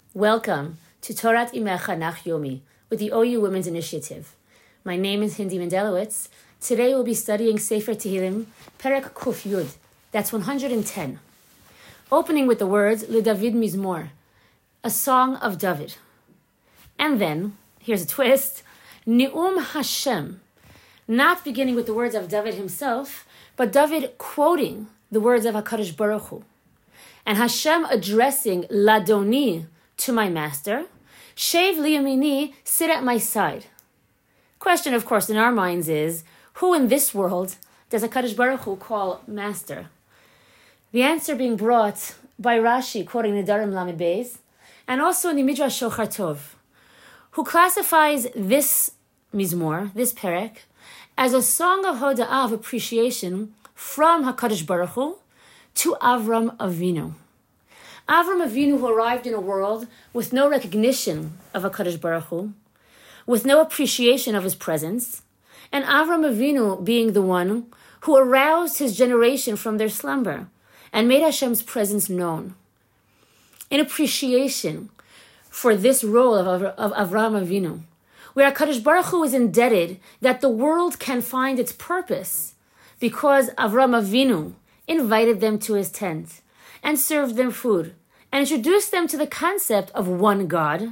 Welcome to Torat Imecha Nach Yomi with the OU Women's Initiative. My name is Hindi Mendelowitz. Today we'll be studying Sefer Tehillim, Perek Kuf Yud. That's 110. Opening with the words LeDavid Mizmor, a song of David. And then, here's a twist, Ne'um Hashem, not beginning with the words of David himself, but David quoting the words of HaKadosh Baruch Hu. And Hashem addressing Ladoni, to my master, Shev liyamini, sit at my side. Question, of course, in our minds is, who in this world does HaKadosh Baruch Hu call master? The answer being brought by Rashi, quoting Nedarim Lamed Beis, and also in the Midrash Shochar Tov, who classifies this Mizmor, this Perek, as a song of Hoda'ah, of appreciation from HaKadosh Baruch Hu to Avram Avinu. Avram Avinu, who arrived in a world with no recognition of HaKadosh Baruch Hu, with no appreciation of his presence, and Avram Avinu being the one who aroused his generation from their slumber and made Hashem's presence known. In appreciation for this role of Avram Avinu, where HaKadosh Baruch Hu is indebted that the world can find its purpose because Avram Avinu invited them to his tent and served them food, and introduced them to the concept of one God.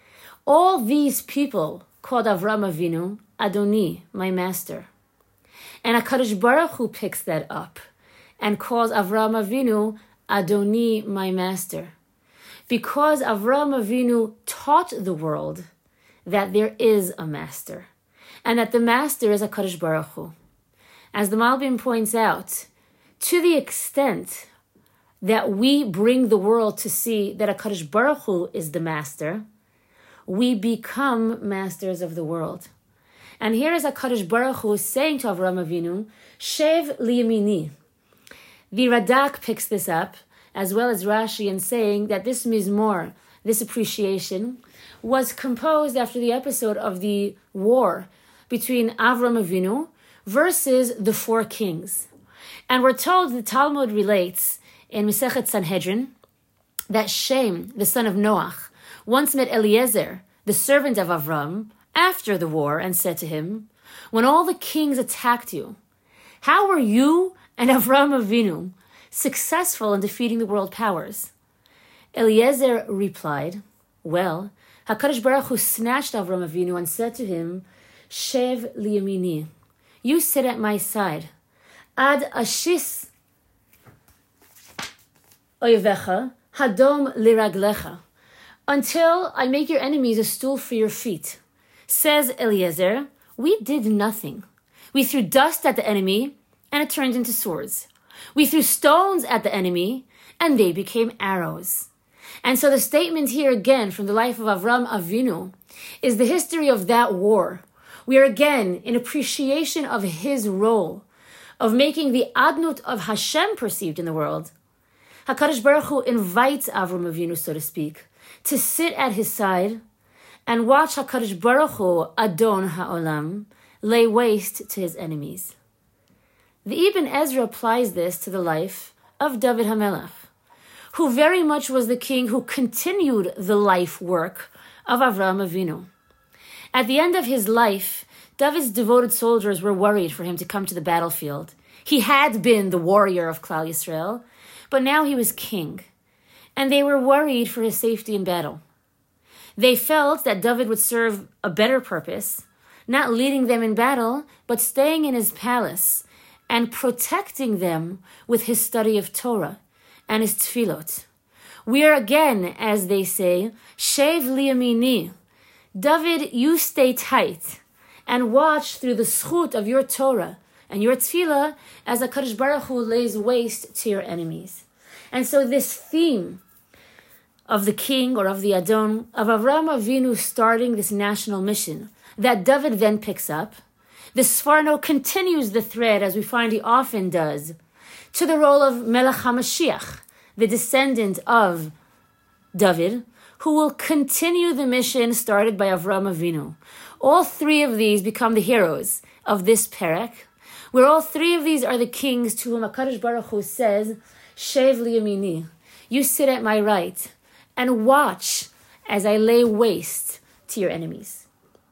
All these people called Avram Avinu, Adoni, my master. And HaKadosh Baruch Hu picks that up and calls Avram Avinu, Adoni, my master. Because Avram Avinu taught the world that there is a master, and that the master is HaKadosh Baruch Hu. As the Malbim points out, to the extent that we bring the world to see that HaKadosh Baruch Hu is the master, we become masters of the world. And here is HaKadosh Baruch Hu saying to Avram Avinu, Shev liyamini. The Radak picks this up, as well as Rashi, in saying that this Mizmor, this appreciation, was composed after the episode of the war between Avram Avinu versus the four kings. And we're told, the Talmud relates in Masechet Sanhedrin that Shem, the son of Noach, once met Eliezer, the servant of Avram, after the war and said to him, when all the kings attacked you, how were you and Avram Avinu successful in defeating the world powers? Eliezer replied, well, HaKadosh Baruch Hu snatched Avram Avinu and said to him, Shev liyamini, you sit at my side, ad ashis oyevecha hadom liraglecha, until I make your enemies a stool for your feet. Says Eliezer, we did nothing. We threw dust at the enemy, and it turned into swords. We threw stones at the enemy, and they became arrows. And so the statement here again from the life of Avram Avinu is the history of that war. We are again in appreciation of his role of making the adnut of Hashem perceived in the world. HaKadosh Baruch Hu invites Avram Avinu, so to speak, to sit at his side and watch HaKadosh Baruch Hu, Adon HaOlam, lay waste to his enemies. The Ibn Ezra applies this to the life of David HaMelech, who very much was the king who continued the life work of Avram Avinu. At the end of his life, David's devoted soldiers were worried for him to come to the battlefield. He had been the warrior of Klal Yisrael, but now he was king, and they were worried for his safety in battle. They felt that David would serve a better purpose, not leading them in battle, but staying in his palace and protecting them with his study of Torah and his tefillot. We are again, as they say, Shev liyamini. David, you stay tight and watch through the schut of your Torah and your tefillah as HaKadosh Baruch Hu lays waste to your enemies. And so this theme of the king or of the Adon, of Avram Avinu starting this national mission that David then picks up, the Sforno continues the thread, as we find he often does, to the role of Melech HaMashiach, the descendant of David, who will continue the mission started by Avram Avinu. All three of these become the heroes of this Perek, where all three of these are the kings to whom HaKadosh Baruch Hu says, Shev liyamini, you sit at my right, and watch as I lay waste to your enemies.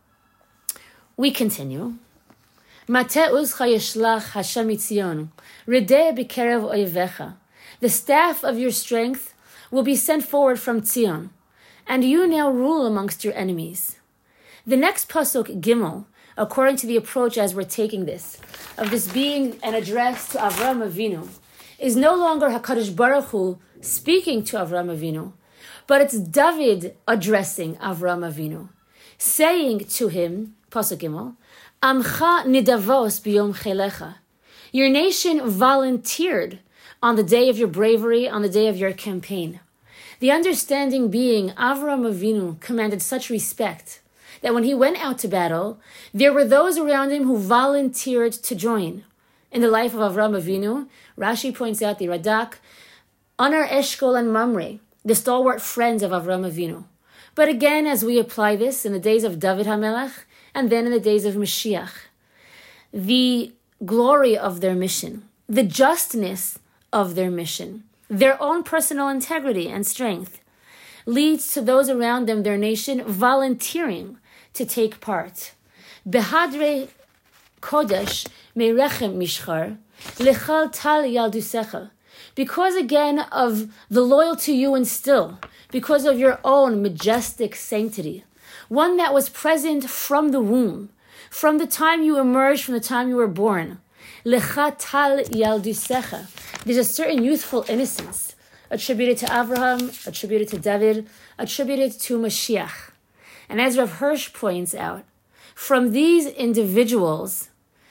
We continue. Mateus chayeshlach Hashem mitzion, redeh b'kerev oivecha. The staff of your strength will be sent forward from Tzion, and you now rule amongst your enemies. The next pasuk, Gimel, according to the approach as we're taking this, of this being an address to Avraham Avinu, is no longer HaKadosh Baruch Hu speaking to Avraham Avinu, but it's David addressing Avraham Avinu, saying to him, pasuk Gimel, Amcha nidavos biyom chelecha. Your nation volunteered on the day of your bravery, on the day of your campaign. The understanding being Avraham Avinu commanded such respect that when he went out to battle, there were those around him who volunteered to join. In the life of Avraham Avinu, Rashi points out the Radak, Anar Eshkol and Mamre, the stalwart friends of Avraham Avinu. But again, as we apply this in the days of David HaMelech, and then in the days of Mashiach, the glory of their mission, the justness of their mission, their own personal integrity and strength, leads to those around them, their nation, volunteering to take part. Behadre kodesh merechem mishchar, lechal tal yaldusecha. Because again of the loyalty you instill, because of your own majestic sanctity, one that was present from the womb, from the time you emerged, from the time you were born. Lecha tal yaldusecha. There's a certain youthful innocence attributed to Avraham, attributed to David, attributed to Mashiach. And as Rav Hirsch points out, from these individuals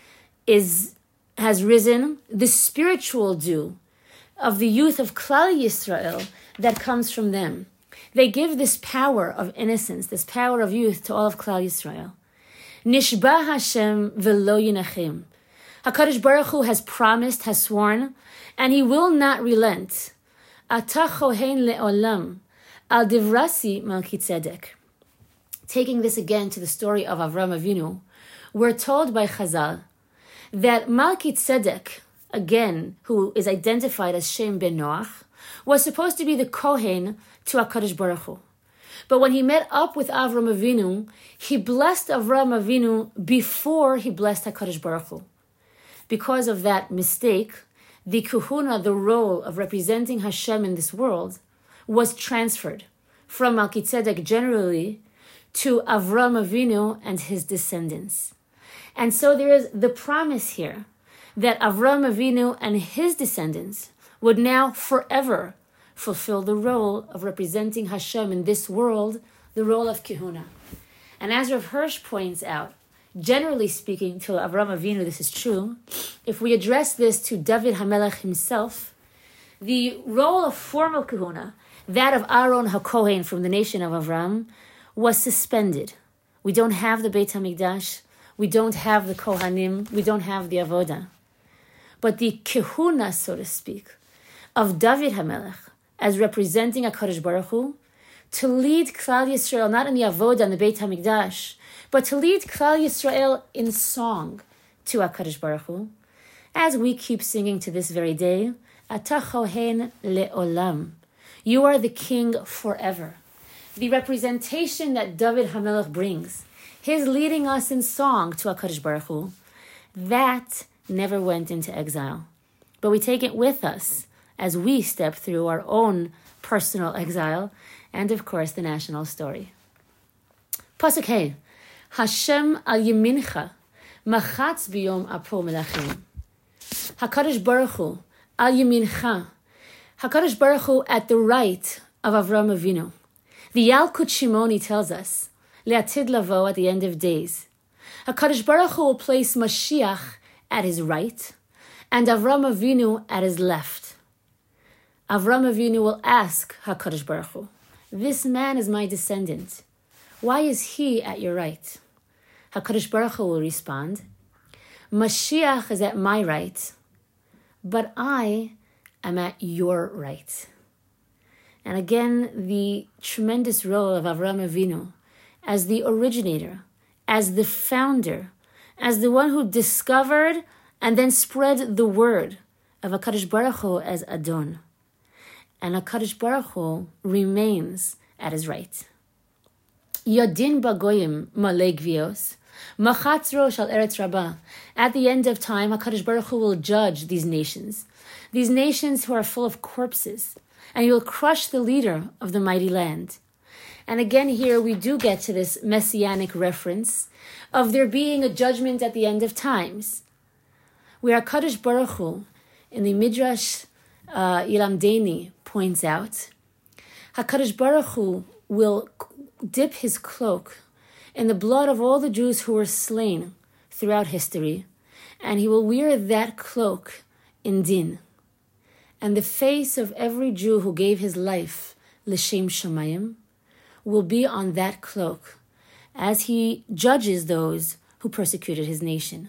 has risen the spiritual dew of the youth of Klal Yisrael that comes from them. They give this power of innocence, this power of youth to all of Klal Yisrael. Nishba Hashem v'lo yinachim. HaKadosh Baruch Hu has promised, has sworn, and he will not relent. Ata chohen le'olam al divrasi Melchizedek. Taking this again to the story of Avraham Avinu, we're told by Chazal that Melchizedek, again, who is identified as Shem ben Noach, was supposed to be the Kohen to HaKadosh Baruch Hu. But when he met up with Avraham Avinu, he blessed Avraham Avinu before he blessed HaKadosh Baruch Hu. Because of that mistake, the kahuna, the role of representing Hashem in this world, was transferred from Melchizedek generally to Avraham Avinu and his descendants. And so there is the promise here that Avraham Avinu and his descendants would now forever fulfill the role of representing Hashem in this world, the role of kahuna. And as Rav Hirsch points out, generally speaking, to Avraham Avinu, this is true. If we address this to David HaMelech himself, the role of formal kahuna, that of Aaron HaKohen from the nation of Avram, was suspended. We don't have the Beit HaMikdash, we don't have the Kohanim, we don't have the Avodah. But the kahuna, so to speak, of David HaMelech, as representing HaKadosh Baruch Hu, to lead Klal Yisrael, not in the Avodah and the Beit HaMikdash, but to lead Klal Yisrael in song to HaKadosh Baruch Hu, as we keep singing to this very day, Ata chohen le'olam. You are the king forever. The representation that David HaMelech brings, his leading us in song to HaKadosh Baruch Hu, that never went into exile. But we take it with us as we step through our own personal exile and, of course, the national story. Pasuk Hey, Hashem al yemincha, machatz biyom apo melachim. HaKadosh Baruch Hu, al yemincha, HaKadosh Baruch Hu at the right of Avraham Avinu. The Yalkut Shimoni tells us, le'atid lavo at the end of days. HaKadosh Baruch Hu will place Mashiach at his right and Avraham Avinu at his left. Avraham Avinu will ask HaKadosh Baruch Hu, this man is my descendant. Why is he at your right? HaKadosh Baruch Hu will respond, Mashiach is at my right, but I am at your right. And again, the tremendous role of Avraham Avinu as the originator, as the founder, as the one who discovered and then spread the word of HaKadosh Baruch Hu as Adon. And HaKadosh Baruch Hu remains at his right. Yodin bagoyim malei gvios. Machatz rosh al eretz rabbah. At the end of time, HaKadosh Baruch Hu will judge these nations who are full of corpses, and he will crush the leader of the mighty land. And again here we do get to this messianic reference of there being a judgment at the end of times, where HaKadosh Baruch Hu, in the Midrash Yilamdeni, points out, HaKadosh Baruch Hu will dip his cloak in the blood of all the Jews who were slain throughout history, and he will wear that cloak in din. And the face of every Jew who gave his life l'shem shamayim will be on that cloak as he judges those who persecuted his nation.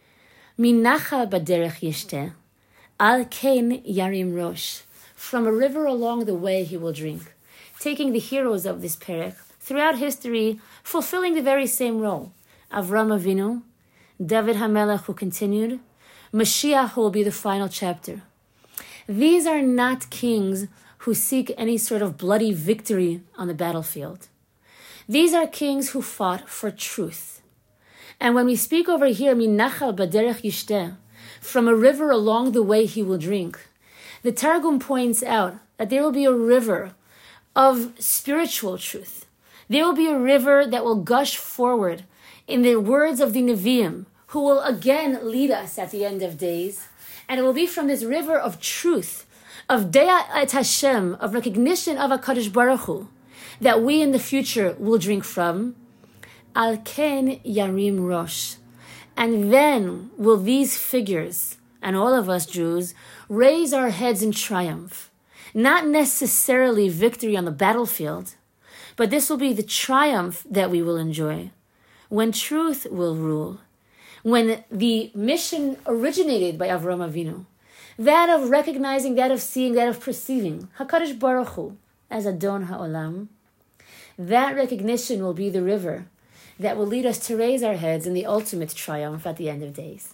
Minacha baderech yishteh, al kein yarim rosh. From a river along the way he will drink. Taking the heroes of this perek throughout history, fulfilling the very same role. Avram Avinu, David HaMelech who continued, Mashiach who will be the final chapter. These are not kings who seek any sort of bloody victory on the battlefield. These are kings who fought for truth. And when we speak over here, Minachal baderech yishteh, from a river along the way he will drink, the Targum points out that there will be a river of spiritual truth. There will be a river that will gush forward in the words of the Nevi'im, who will again lead us at the end of days. And it will be from this river of truth, of De'at et Hashem, of recognition of HaKadosh Baruch Hu, that we in the future will drink from. Al ken yarim rosh. And then will these figures, and all of us Jews, raise our heads in triumph. Not necessarily victory on the battlefield, but this will be the triumph that we will enjoy when truth will rule, when the mission originated by Avram Avinu, that of recognizing, that of seeing, that of perceiving HaKadosh Baruch Hu as Adon HaOlam, that recognition will be the river that will lead us to raise our heads in the ultimate triumph at the end of days.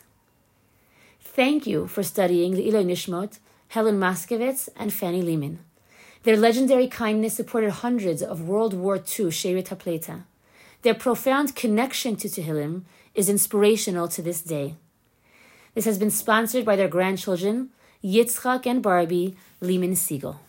Thank you for studying the Iloi Nishmot, Helen Moskowitz and Fanny Lehman. Their legendary kindness supported hundreds of World War II Shevet HaPleita. Their profound connection to Tehillim is inspirational to this day. This has been sponsored by their grandchildren, Yitzchak and Barbie Lehman Siegel.